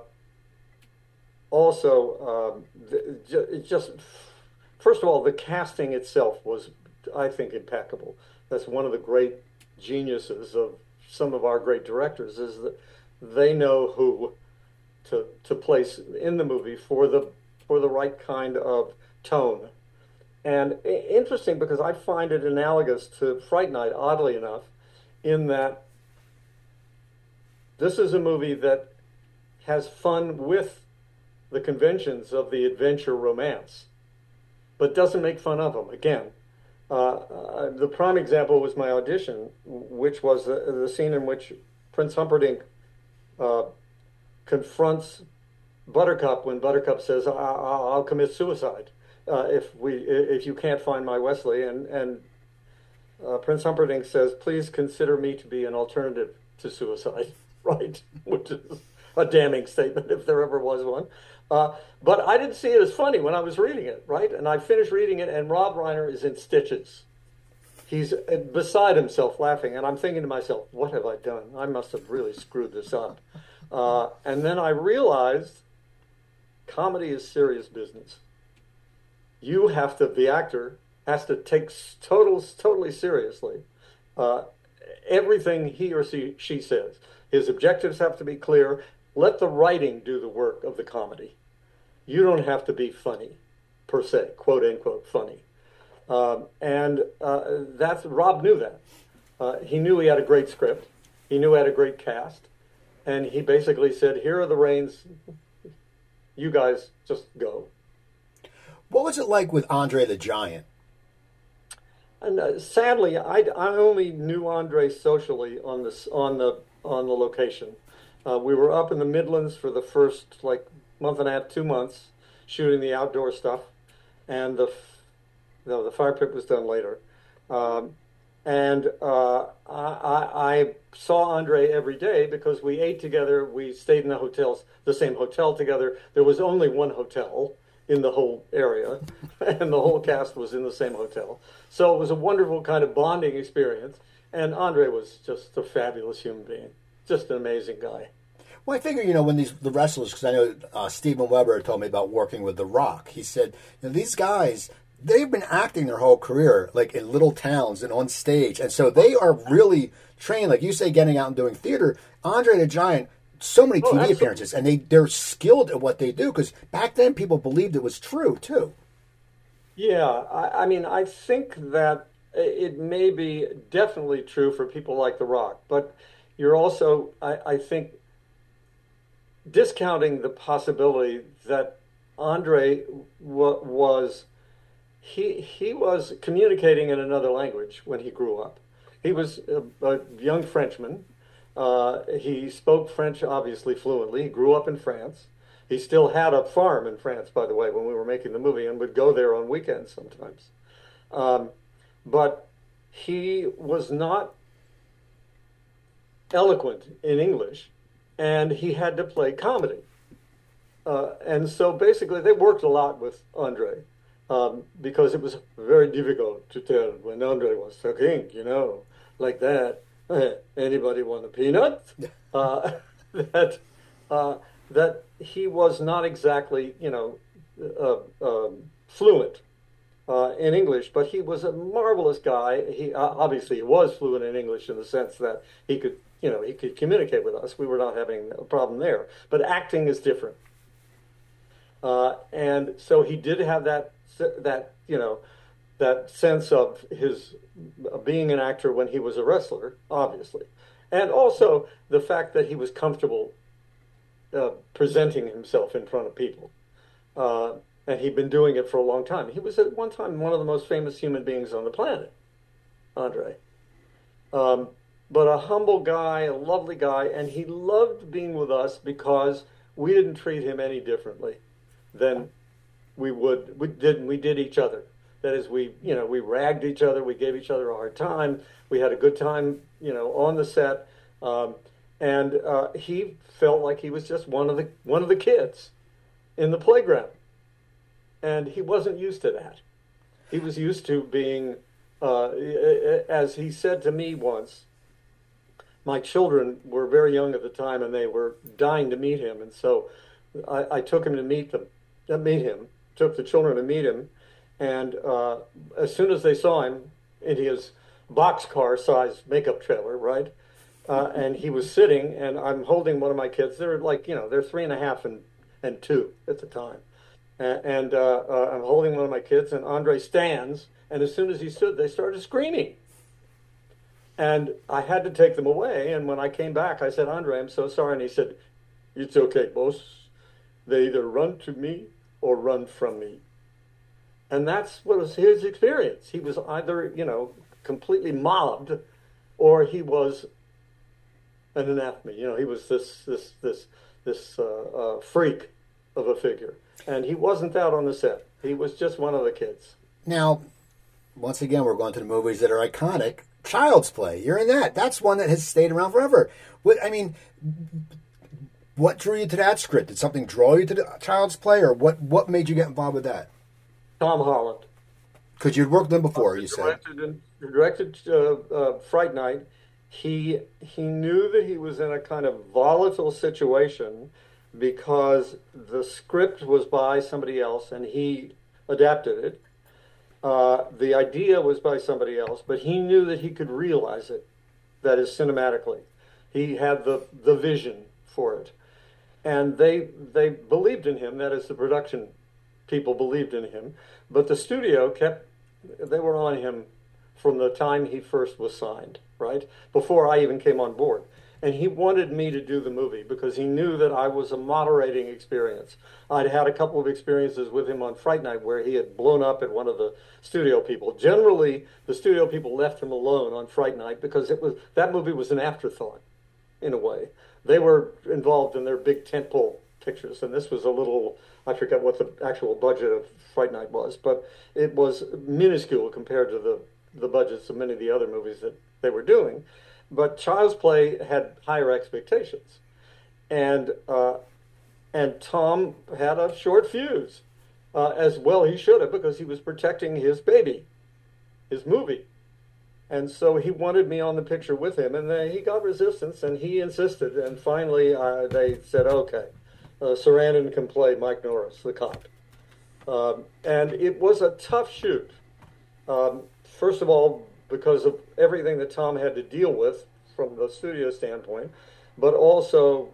Also, um, it just, first of all, the casting itself was, I think, impeccable. That's one of the great geniuses of some of our great directors, is that they know who to to place in the movie for the for the right kind of tone. And interesting, because I find it analogous to Fright Night, oddly enough, in that this is a movie that has fun with the conventions of the adventure romance, but doesn't make fun of them. Again, uh, uh, the prime example was my audition, which was the, the scene in which Prince Humperdinck uh, confronts Buttercup when Buttercup says, I'll, I'll commit suicide uh, if we if you can't find my Wesley. And, and uh, Prince Humperdinck says, please consider me to be an alternative to suicide, right? Which is a damning statement if there ever was one. Uh, but I didn't see it as funny when I was reading it, right? And I finished reading it, and Rob Reiner is in stitches. He's beside himself laughing, and I'm thinking to myself, what have I done? I must have really screwed this up. Uh, and then I realized comedy is serious business. You have to, the actor has to take total, totally seriously uh, everything he or she, she says. His objectives have to be clear. Let the writing do the work of the comedy. You don't have to be funny, per se, quote unquote funny. Um, and uh, that's, Rob knew that. Uh, he knew he had a great script. He knew he had a great cast. And he basically said, here are the reins. You guys just go. What was it like with Andre the Giant? and uh, sadly, I, I only knew Andre socially on this on the on the location. Uh, we were up in the Midlands for the first like month and a half, two months, shooting the outdoor stuff, and the no, the fire pit was done later. Um, and uh, I, I saw Andre every day because we ate together. We stayed in the hotels, the same hotel together. There was only one hotel in the whole area, and the whole cast was in the same hotel. So it was a wonderful kind of bonding experience. And Andre was just a fabulous human being, just an amazing guy. Well, I figure, you know, when these the wrestlers, because I know uh, Steven Weber told me about working with The Rock. He said, you know, these guys, they've been acting their whole career, like in little towns and on stage. And so they are really trained, like you say, getting out and doing theater. Andre the Giant, so many T V oh, appearances, and they, they're skilled at what they do, because back then people believed it was true, too. Yeah, I, I mean, I think that it may be definitely true for people like The Rock, but you're also, I, I think, discounting the possibility that Andre w- was, he, he was communicating in another language when he grew up. He was a, a young Frenchman. Uh, he spoke French, obviously, fluently. He grew up in France. He still had a farm in France, by the way, when we were making the movie, and would go there on weekends sometimes. Um, but he was not eloquent in English, and he had to play comedy. Uh, and so basically they worked a lot with Andre, um, because it was very difficult to tell when Andre was talking, you know, like that. Anybody want a peanut? Uh, that uh, that he was not exactly, you know, uh, um, fluent uh, in English, but he was a marvelous guy. He uh, obviously he was fluent in English in the sense that he could, you know, he could communicate with us. We were not having a problem there. But acting is different, uh, and so he did have that that you know that sense of his being an actor when he was a wrestler, obviously, and also the fact that he was comfortable uh, presenting himself in front of people, uh, and he'd been doing it for a long time. He was at one time one of the most famous human beings on the planet, Andre. Um, but a humble guy, a lovely guy, and he loved being with us because we didn't treat him any differently than we would we did we did each other. That is, we you know we ragged each other, we gave each other a hard time, we had a good time, you know, on the set, um, and uh, he felt like he was just one of the one of the kids in the playground, and he wasn't used to that. He was used to being, uh, as he said to me once, my children were very young at the time, and they were dying to meet him, and so I, I took him to meet them, to meet him, took the children to meet him. And uh, as soon as they saw him in his boxcar-sized makeup trailer, right, uh, and he was sitting, and I'm holding one of my kids. They're like, you know, they're three and a half and, and two at the time. And, and uh, uh, I'm holding one of my kids, and Andre stands, and as soon as he stood, they started screaming. And I had to take them away, and when I came back, I said, Andre, I'm so sorry. And he said, it's okay, boss. They either run to me or run from me. And that's what was his experience. He was either, you know, completely mobbed, or he was an anathema. You know, he was this this this this uh, uh, freak of a figure, and he wasn't out on the set. He was just one of the kids. Now, once again, we're going to the movies that are iconic. Child's Play. You're in that. That's one that has stayed around forever. What I mean, what drew you to that script? Did something draw you to the Child's Play, or what? What made you get involved with that? Tom Holland. Because you'd worked with him before, uh, you directed said. And, directed uh, uh, Fright Night. He he knew that he was in a kind of volatile situation because the script was by somebody else and he adapted it. Uh, the idea was by somebody else, but he knew that he could realize it, that is, cinematically. He had the, the vision for it. And they they believed in him, that is, the production people believed in him, but the studio kept, they were on him from the time he first was signed, right? Before I even came on board. And he wanted me to do the movie because he knew that I was a moderating experience. I'd had a couple of experiences with him on Fright Night where he had blown up at one of the studio people. Generally, the studio people left him alone on Fright Night because it was that movie was an afterthought, in a way. They were involved in their big tentpole pictures, and this was a little, I forget what the actual budget of Fright Night was, but it was minuscule compared to the, the budgets of many of the other movies that they were doing. But Child's Play had higher expectations, and uh, and Tom had a short fuse, uh, as well he should have, because he was protecting his baby, his movie, and so he wanted me on the picture with him, and then he got resistance, and he insisted, and finally uh, they said, okay, uh, Sarandon can play Mike Norris, the cop, um, and it was a tough shoot. Um, first of all, because of everything that Tom had to deal with from the studio standpoint, but also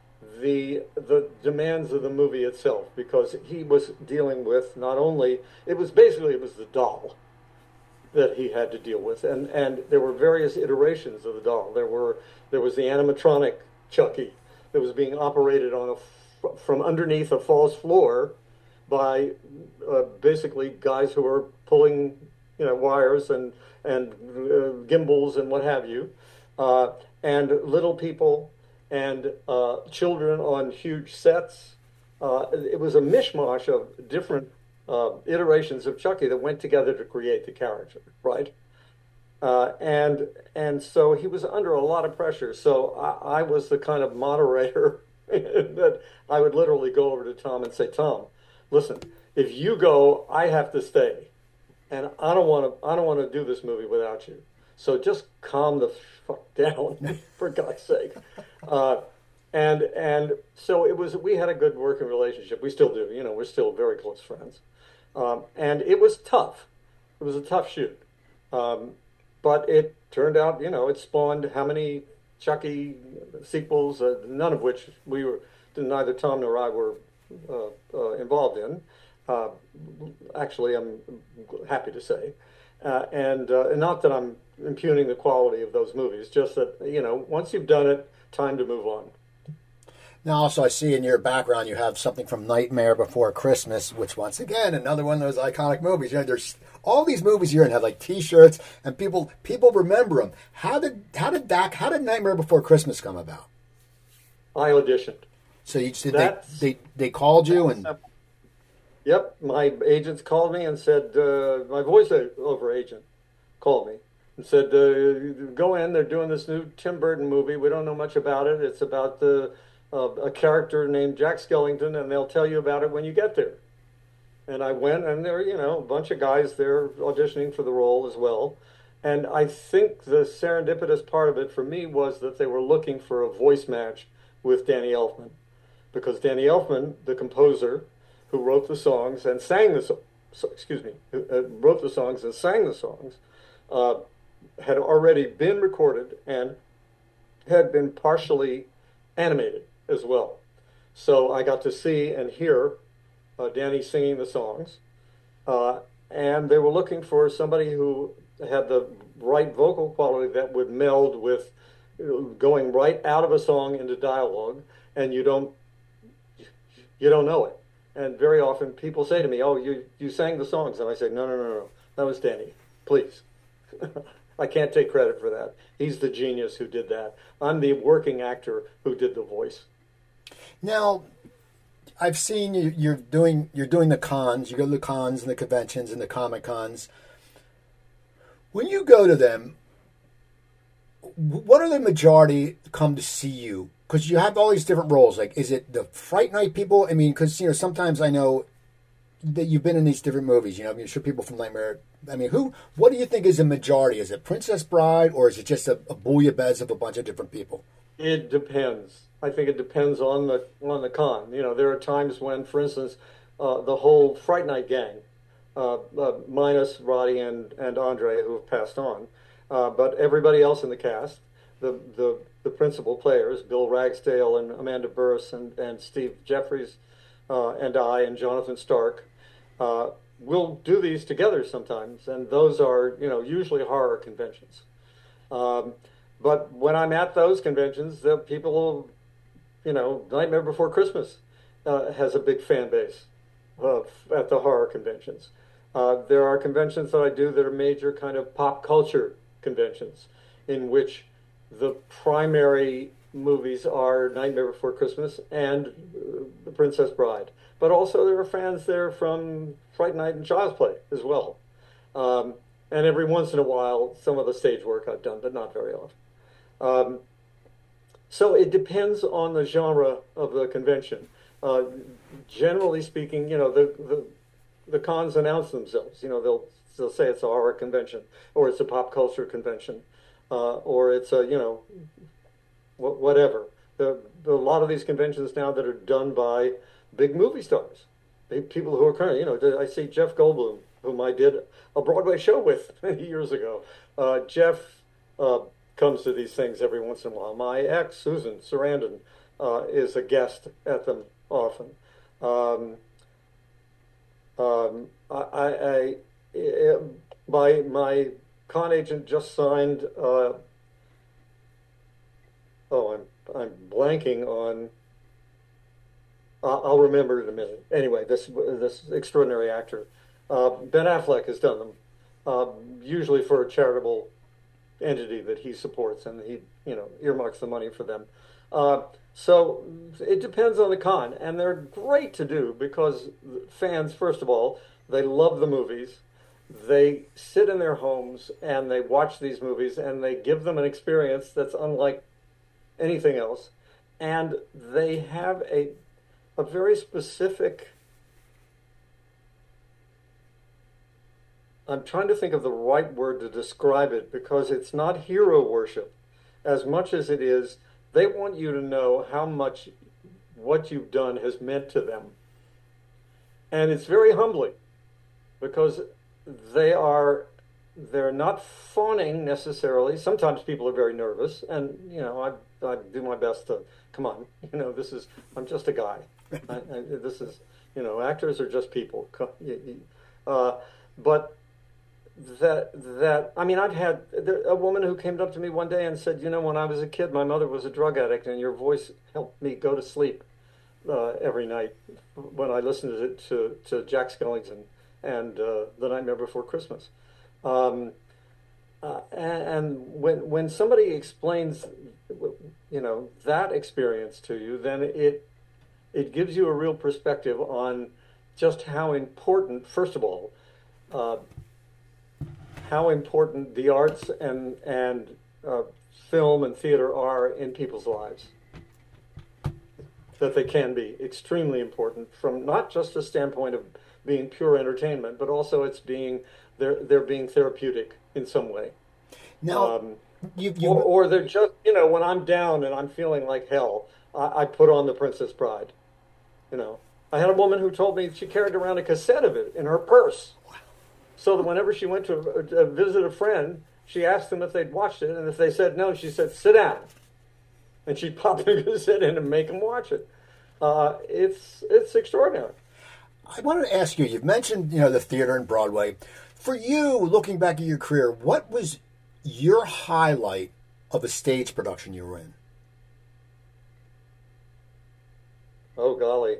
the the demands of the movie itself, because he was dealing with not only, it was basically, it was the doll that he had to deal with, and, and there were various iterations of the doll. There were there was the animatronic Chucky that was being operated on a, from underneath a false floor by uh, basically guys who were pulling, you know, wires and and uh, gimbals and what have you, uh, and little people and uh, children on huge sets. Uh, it was a mishmash of different uh, iterations of Chucky that went together to create the character, right? Uh, and and so he was under a lot of pressure. So I, I was the kind of moderator that I would literally go over to Tom and say, Tom, listen, if you go, I have to stay. And I don't want to. I don't want to do this movie without you. So just calm the fuck down, for God's sake. Uh, and and so it was. We had a good working relationship. We still do. You know, we're still very close friends. Um, and it was tough. It was a tough shoot. Um, but it turned out. You know, it spawned how many Chucky sequels? Uh, none of which we were. Neither Tom nor I were uh, uh, involved in. Uh, actually, I'm happy to say, uh, and, uh, and not that I'm impugning the quality of those movies, just that, you know, once you've done it, time to move on. Now, also, I see in your background you have something from Nightmare Before Christmas, which, once again, another one of those iconic movies. You know, there's all these movies you're in have like T-shirts, and people people remember them. How did how did that how did Nightmare Before Christmas come about? I auditioned. So you did they, they they called you and. Yep, my agents called me and said, uh, my voiceover agent called me and said, uh, go in, they're doing this new Tim Burton movie. We don't know much about it. It's about the, uh, a character named Jack Skellington, and they'll tell you about it when you get there. And I went, and there were, you know, a bunch of guys there auditioning for the role as well. And I think the serendipitous part of it for me was that they were looking for a voice match with Danny Elfman. Because Danny Elfman, the composer, who wrote the songs and sang the songs, so, excuse me, who uh, wrote the songs and sang the songs, uh, had already been recorded and had been partially animated as well. So I got to see and hear uh, Danny singing the songs, uh, and they were looking for somebody who had the right vocal quality that would meld with going right out of a song into dialogue, and you don't you don't know it. And very often people say to me, oh, you, you sang the songs. And I say, no, no, no, no. That was Danny. Please. I can't take credit for that. He's the genius who did that. I'm the working actor who did the voice. Now, I've seen you, you're doing you're doing the cons. You go to the cons and the conventions and the Comic Cons. When you go to them, what are the majority come to see you? Because you have all these different roles. Like, is it the Fright Night people? I mean, because, you know, sometimes I know that you've been in these different movies. You know, I mean, sure, people from Nightmare. I mean, who? What do you think is the majority? Is it Princess Bride, or is it just a, a bouillabaisse of a bunch of different people? It depends. I think it depends on the on the con. You know, there are times when, for instance, uh, the whole Fright Night gang, uh, uh, minus Roddy and, and Andre, who have passed on, uh, but everybody else in the cast, the the the principal players, Bill Ragsdale and Amanda Burse and, and Steve Jeffries uh, and I and Jonathan Stark, uh, we'll do these together sometimes, and those are, you know, usually horror conventions. Um, but when I'm at those conventions, the people, you know, Nightmare Before Christmas uh, has a big fan base uh, at the horror conventions. Uh, there are conventions that I do that are major kind of pop culture conventions in which the primary movies are Nightmare Before Christmas and uh, The Princess Bride. But also there are fans there from Fright Night and Child's Play as well. Um, and every once in a while, some of the stage work I've done, but not very often. Um, so it depends on the genre of the convention. Uh, generally speaking, you know, the, the the cons announce themselves. You know, they'll they'll say it's a horror convention, or it's a pop culture convention, uh, or it's a, you know, wh- whatever. The, the, a lot of these conventions now that are done by big movie stars, big people who are current. You know, I see Jeff Goldblum, whom I did a Broadway show with many years ago. Uh, Jeff uh, comes to these things every once in a while. My ex, Susan Sarandon, uh, is a guest at them often. Um, um, I, I, I, my, my con agent just signed, uh, oh, I'm, I'm blanking on, uh, I'll remember it in a minute. Anyway, this, this extraordinary actor, uh, Ben Affleck has done them, uh, usually for a charitable entity that he supports, and he, you know, earmarks the money for them. Uh, so it depends on the con, and they're great to do because fans, first of all, they love the movies. They sit in their homes and they watch these movies, and they give them an experience that's unlike anything else. And they have a a very specific, I'm trying to think of the right word to describe it, because it's not hero worship as much as it is they want you to know how much what you've done has meant to them. And it's very humbling because they are, they're not fawning necessarily. Sometimes people are very nervous, and, you know, I, I do my best to, come on, you know, this is, I'm just a guy. I, I, this is, you know, actors are just people. Uh, but that, that, I mean, I've had there, a woman who came up to me one day and said, you know, when I was a kid, my mother was a drug addict, and your voice helped me go to sleep uh, every night when I listened to, to, to Jack Skellington and uh, The Nightmare Before Christmas. Um, uh, and, and when when somebody explains, you know, that experience to you, then it it gives you a real perspective on just how important, first of all, uh, how important the arts and and uh, film and theater are in people's lives. That they can be extremely important from not just a standpoint of being pure entertainment, but also it's being they're they're being therapeutic in some way. Now, um, you, you... Or, or they're just, you know, when I'm down and I'm feeling like hell, I, I put on The Princess Bride. You know, I had a woman who told me she carried around a cassette of it in her purse, so that whenever she went to uh, visit a friend, she asked them if they'd watched it, and if they said no, she said, "Sit down," and she'd pop the cassette in and make them watch it. Uh, it's it's extraordinary. I wanted to ask you, you've mentioned, you know, the theater and Broadway. For you, looking back at your career, what was your highlight of a stage production you were in? Oh, golly.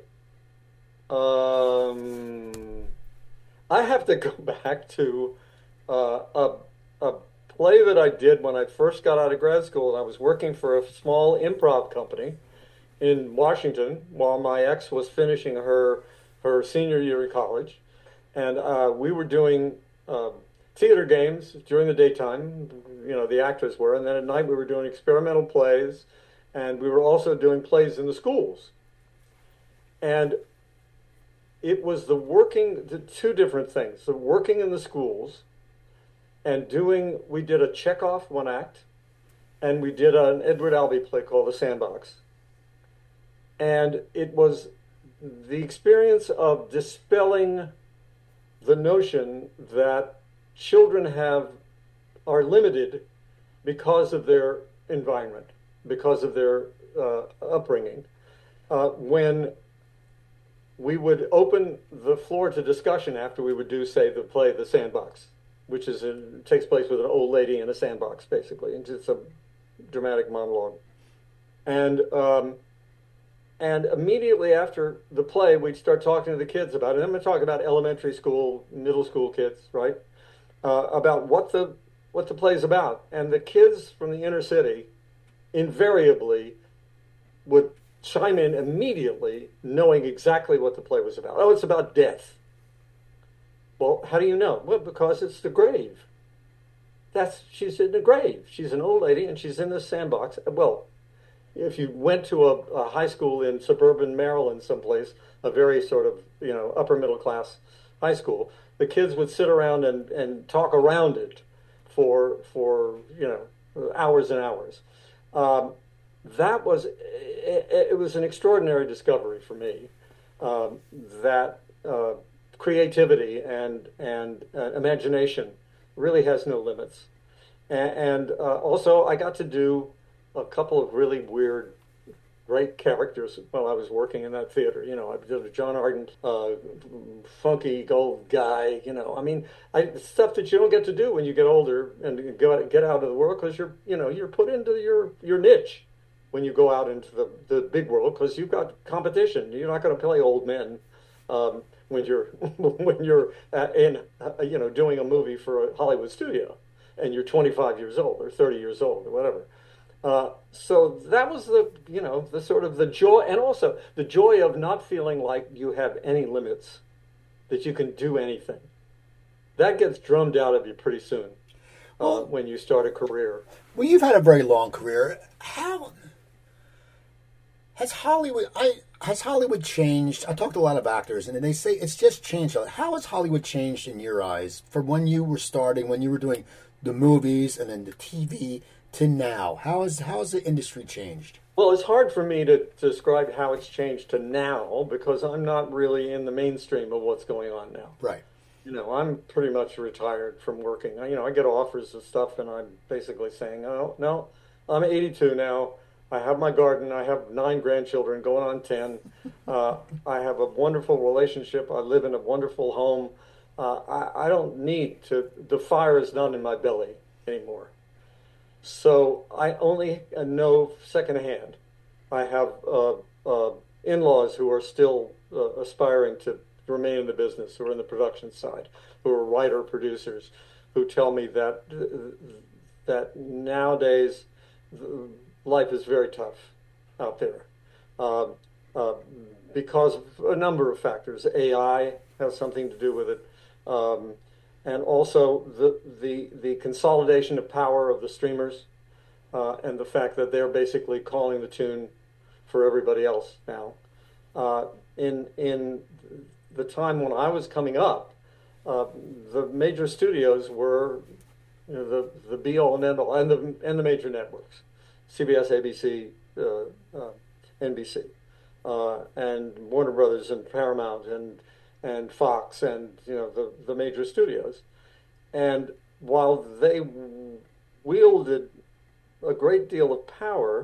Um, I have to go back to uh, a, a play that I did when I first got out of grad school. I was working for a small improv company in Washington while my ex was finishing her her senior year in college, and uh, we were doing uh, theater games during the daytime, you know, the actors were, and then at night we were doing experimental plays, and we were also doing plays in the schools. And it was the working, the two different things, the working in the schools and doing, we did a Chekhov one act, and we did an Edward Albee play called The Sandbox. And it was the experience of dispelling the notion that children have are limited because of their environment, because of their uh, upbringing. Uh, when we would open the floor to discussion after we would do, say, the play The Sandbox, which is a, takes place with an old lady in a sandbox, basically. And it's a dramatic monologue. And um, and immediately after the play, we'd start talking to the kids about it. I'm going to talk about elementary school, middle school kids, right? Uh, about what the what the play's about. And the kids from the inner city invariably would chime in immediately, knowing exactly what the play was about. Oh, it's about death. Well, how do you know? Well, because it's the grave. That's she's in the grave. She's an old lady, and she's in this sandbox. Well, if you went to a, a high school in suburban Maryland someplace, a very sort of, you know, upper middle class high school, the kids would sit around and, and talk around it for, for you know, hours and hours. Um, that was, it, it was an extraordinary discovery for me, um, that uh, creativity and, and uh, imagination really has no limits. And, and uh, also I got to do a couple of really weird, great characters while I was working in that theater. You know, I did a John Arden, uh, funky gold guy. You know, I mean, I, stuff that you don't get to do when you get older and go get out of the world, because you're, you know, you're put into your your niche when you go out into the the big world, because you've got competition. You're not going to play old men um, when you're when you're uh, in uh, you know, doing a movie for a Hollywood studio and you're twenty-five years old or thirty years old or whatever. Uh, so that was the, you know, the sort of the joy, and also the joy of not feeling like you have any limits, that you can do anything. That gets drummed out of you pretty soon uh, well, when you start a career. Well, you've had a very long career. How has Hollywood? I has Hollywood changed? I talked to a lot of actors, and they say it's just changed. How has Hollywood changed in your eyes from when you were starting, when you were doing the movies and then the T V? To now, how has how has the industry changed? Well, it's hard for me to, to describe how it's changed to now, because I'm not really in the mainstream of what's going on now. Right. You know, I'm pretty much retired from working. You know, I get offers of stuff, and I'm basically saying, oh, no, I'm eighty-two now. I have my garden. I have nine grandchildren, going on ten. Uh, I have a wonderful relationship. I live in a wonderful home. Uh, I, I don't need to. The fire is not in my belly anymore. So I only know secondhand. I have uh, uh, in-laws who are still uh, aspiring to remain in the business, who are in the production side, who are writer producers, who tell me that that nowadays life is very tough out there uh, uh, because of a number of factors. A I has something to do with it. Um, And also the, the the consolidation of power of the streamers, uh, and the fact that they're basically calling the tune for everybody else now. Uh, in in the time when I was coming up, uh, the major studios were, you know, the the be all and end all, and the and the major networks, C B S, A B C, uh, uh, N B C, uh, and Warner Brothers and Paramount and. and Fox and, you know, the, the major studios. And while they wielded a great deal of power,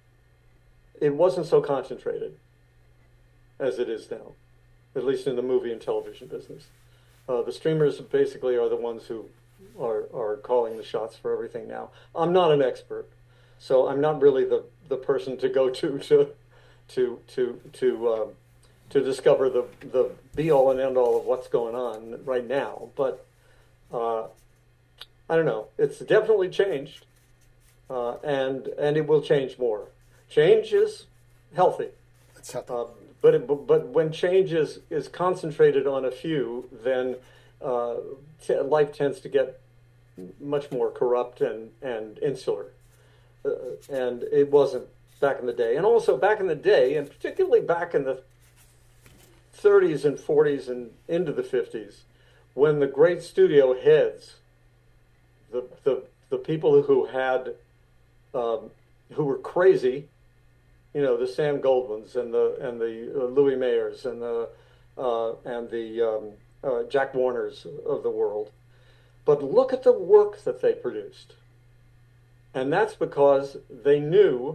it wasn't so concentrated as it is now, at least in the movie and television business. Uh, the streamers basically are the ones who are, are calling the shots for everything now. I'm not an expert, so I'm not really the, the person to go to to to to to um, to discover the the be all and end all of what's going on right now. But uh, I don't know. It's definitely changed, uh, and and it will change more. Change is healthy. It's healthy. Uh, but it, but when change is, is concentrated on a few, then uh, t- life tends to get much more corrupt and and insular. Uh, and it wasn't back in the day. And also back in the day, and particularly back in the thirties and forties and into the fifties, when the great studio heads, the the, the people who had, um, who were crazy, you know, the Sam Goldwyns and the and the uh, Louis Mayers and the uh, and the um, uh, Jack Warners of the world, but look at the work that they produced, and that's because they knew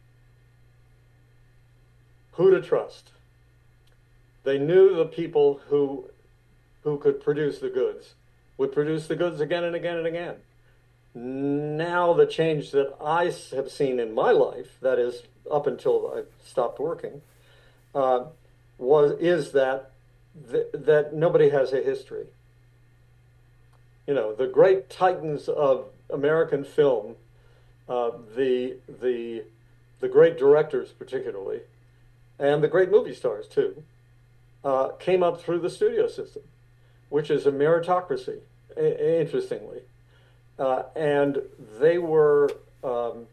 who to trust. They knew the people who who could produce the goods would produce the goods again and again and again. Now the change that I have seen in my life, that is up until I stopped working, uh, was is that th- that nobody has a history. You know, the great titans of American film, uh, the the the great directors particularly, and the great movie stars too, uh, came up through the studio system, which is a meritocracy, a- interestingly, uh, and they were um,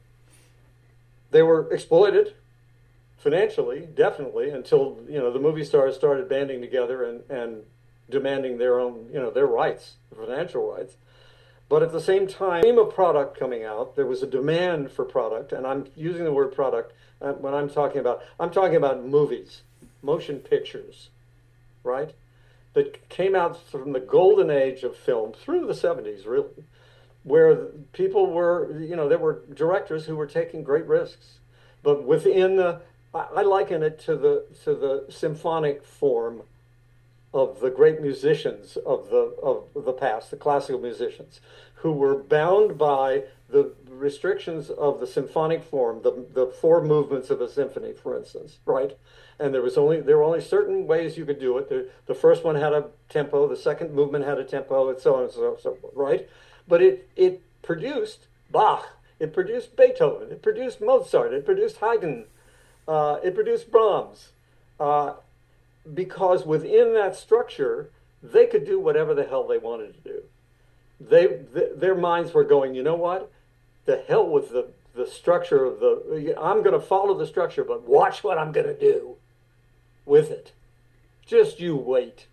they were exploited financially, definitely, until you know the movie stars started banding together and and demanding their own, you know, their rights, financial rights. But at the same time, stream of product coming out, there was a demand for product, and I'm using the word product uh, when I'm talking about, I'm talking about movies, motion pictures, right? That came out from the golden age of film through the seventies, really, where people were, you know, there were directors who were taking great risks. But within the, I, I liken it to the to the symphonic form of the great musicians of the of the past, the classical musicians, who were bound by the restrictions of the symphonic form, the the four movements of a symphony, for instance, right? And there was only there were only certain ways you could do it. The, the first one had a tempo, the second movement had a tempo, and so on and so, so forth, right? But it it produced Bach, it produced Beethoven, it produced Mozart, it produced Haydn, uh, it produced Brahms. Uh, Because within that structure, they could do whatever the hell they wanted to do. They, th- their minds were going, you know what? The hell with the, the structure of the, I'm going to follow the structure, but watch what I'm going to do with it. Just you wait.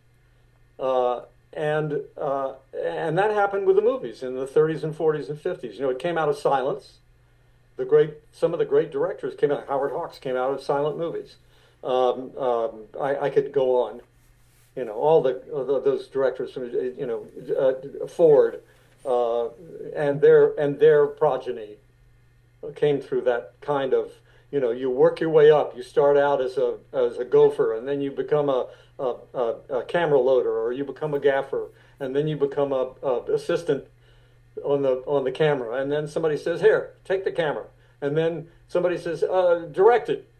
Uh, and uh, and that happened with the movies in the thirties and forties and fifties. You know, it came out of silence. The great, some of the great directors came out. Howard Hawks came out of silent movies. Um, um, I, I could go on, you know, all the uh, those directors from, you know, uh, Ford uh, and their and their progeny came through that kind of, you know, you work your way up. You start out as a as a gopher, and then you become a a, a, a camera loader, or you become a gaffer, and then you become a, a assistant on the on the camera, and then somebody says, "Here, take the camera," and then somebody says, uh, "Direct it."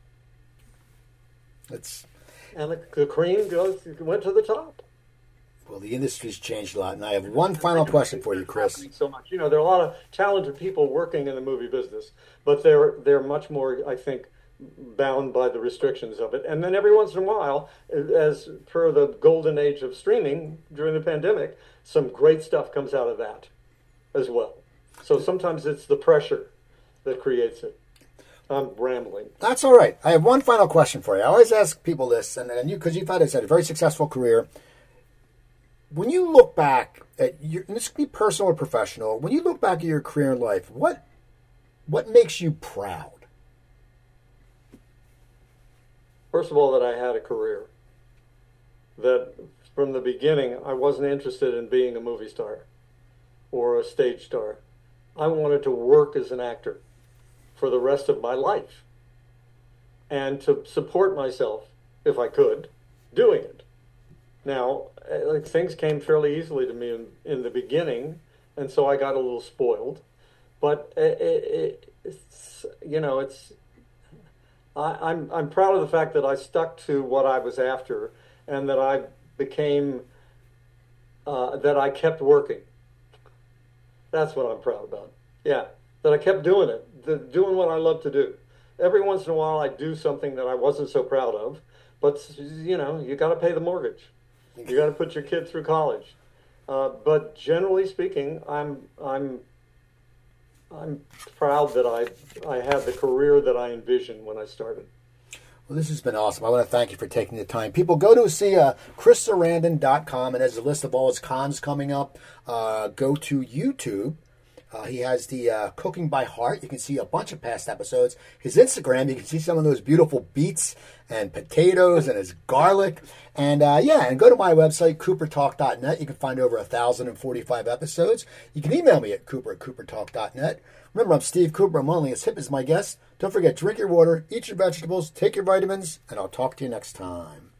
It's, and the, the cream goes went to the top. well, the industry's changed a lot, and I have one final question for you, Chris. So much, you know, there are a lot of talented people working in the movie business, but they're they're much more, I think, bound by the restrictions of it. And then every once in a while, as per the golden age of streaming during the pandemic, some great stuff comes out of that as well. So sometimes it's the pressure that creates it. I'm rambling. That's all right. I have one final question for you. I always ask people this, and, and you, because you've had a very successful career. When you look back at your, and this could be personal or professional, when you look back at your career in life, what what makes you proud? First of all, that I had a career. That from the beginning, I wasn't interested in being a movie star or a stage star. I wanted to work as an actor for the rest of my life, and to support myself, if I could, doing it. Now, like, things came fairly easily to me in, in the beginning, and so I got a little spoiled. But it, it, it's, you know, it's I, I'm I'm proud of the fact that I stuck to what I was after, and that I became uh, that I kept working. That's what I'm proud about. Yeah, that I kept doing it. The, doing what I love to do. Every once in a while I do something that I wasn't so proud of, but, you know, you got to pay the mortgage. You got to put your kid through college. Uh, but generally speaking, I'm I'm I'm proud that I I had the career that I envisioned when I started. Well, this has been awesome. I want to thank you for taking the time. People, go to see uh, chris sarandon dot com, and there's a list of all his cons coming up. Uh, go to YouTube. Uh, he has the uh, Cooking by Heart. You can see a bunch of past episodes. His Instagram, you can see some of those beautiful beets and potatoes and his garlic. And uh, yeah, and go to my website, cooper talk dot net. You can find over one thousand forty-five episodes. You can email me at cooper at cooper talk dot net. Remember, I'm Steve Cooper. I'm only as hip as my guest. Don't forget, drink your water, eat your vegetables, take your vitamins, and I'll talk to you next time.